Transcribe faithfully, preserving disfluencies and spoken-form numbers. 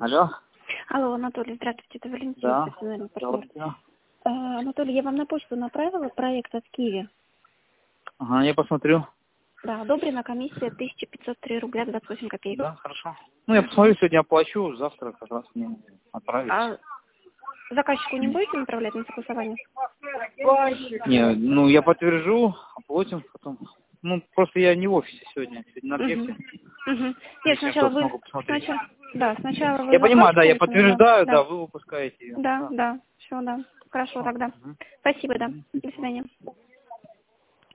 Алло. Алло, Анатолий, здравствуйте, это Валентин, Да. персональный партнер. Да. Э, Анатолий, я вам на почту направила проект от Киви. Ага, я посмотрю. Да, одобрена комиссия тысяча пятьсот три рубля двадцать восемь копеек. Да, хорошо. Ну, я посмотрю, сегодня оплачу, завтра как раз мне отправить. А заказчику не будете направлять на согласование? Не, ну, я подтвержу, оплатим потом. Ну, просто я не в офисе сегодня, сегодня на объекте. Угу. Угу. Нет, Если сначала что, вы... смогу посмотреть. Сначала... Да, сначала вы Я понимаю, да, я заплатите, подтверждаю, да. да, вы выпускаете ее. Да, да, да. Все, да. Хорошо Хорошо. тогда. Мгм. Спасибо, да. Мгм. До свидания.